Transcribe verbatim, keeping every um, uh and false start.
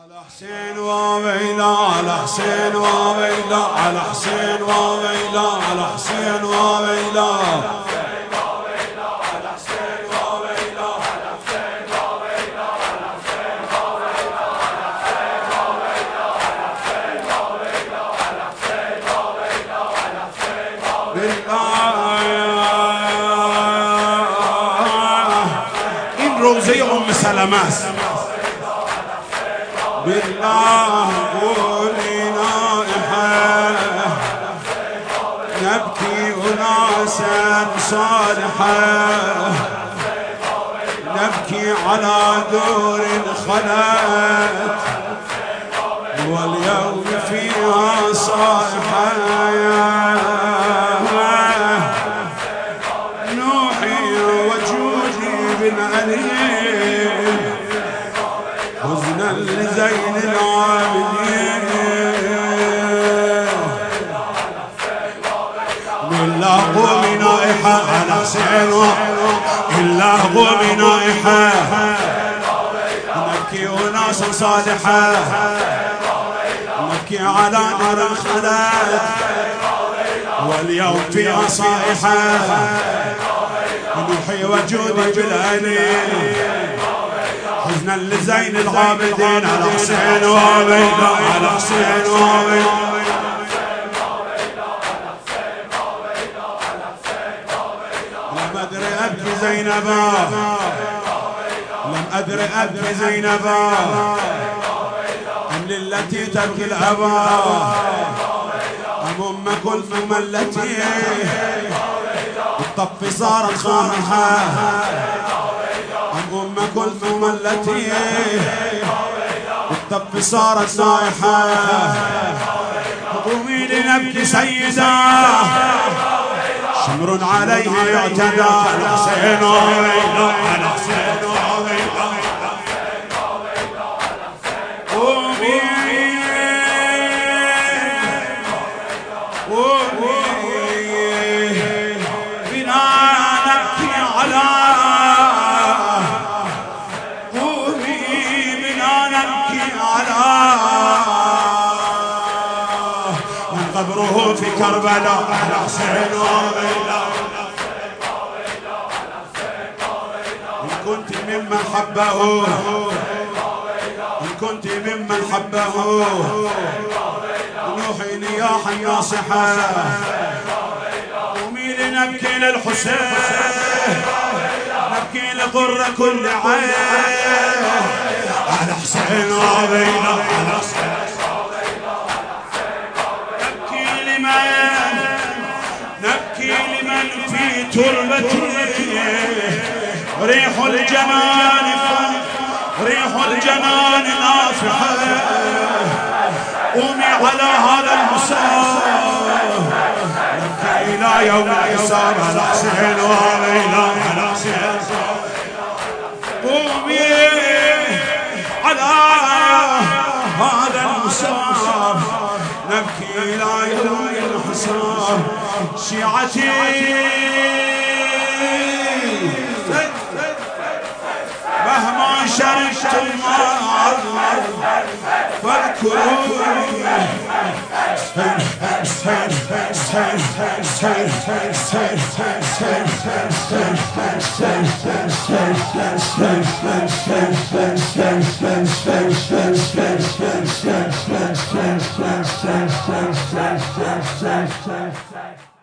حسين وويلا على حسين وويلا على حسين وويلا على حسين وويلا إن روزي أم سلماس بالله قولي نائحة نبكي أناسا صالحة نبكي على دور خلت واليوم فيها صائحة نوحي وجودي بالأليم حزنا لزين العابدين بالله قومي نائحة على حسين إلا قومي نائحة نبكي أناسا صالحة نبكي على نار الخلات واليوم فيها صائحة نوحي وجودي بالأليم حزنا لزين العابدين على حسين وويلا على حسين وويلا لم أدري أبكي زينبا لم أدري أبكي زينبا أم للتي تبكي الأبا أم أم كلثوم التي بالطف صارت خامحة أم كلثوم التي بالطف صارت صائحة قومي لنبكي سيدا شمر عليه يعتدى على حسين وويلا على حسين وويلا قومي قومي بنا نبكي على قبره في كربلاء على حسين وويلا إن كنت ممن حبه إن كنت ممن حبه نوحي نياحا ناصحا قومي لنبكي للحسين نبكي لقر كل عين على حسين وويلا على حسين نبكي لمن في تربتي ريح الجنان ريح الجنان نافحة قومي على هذا المصاب نبكي إلى يوم الحساب على حسين وويلا على حسين قومي على هذا المصاب نبكي إلى يوم الحساب شيعتي مهما شربت الماء فاذكروني Thank you.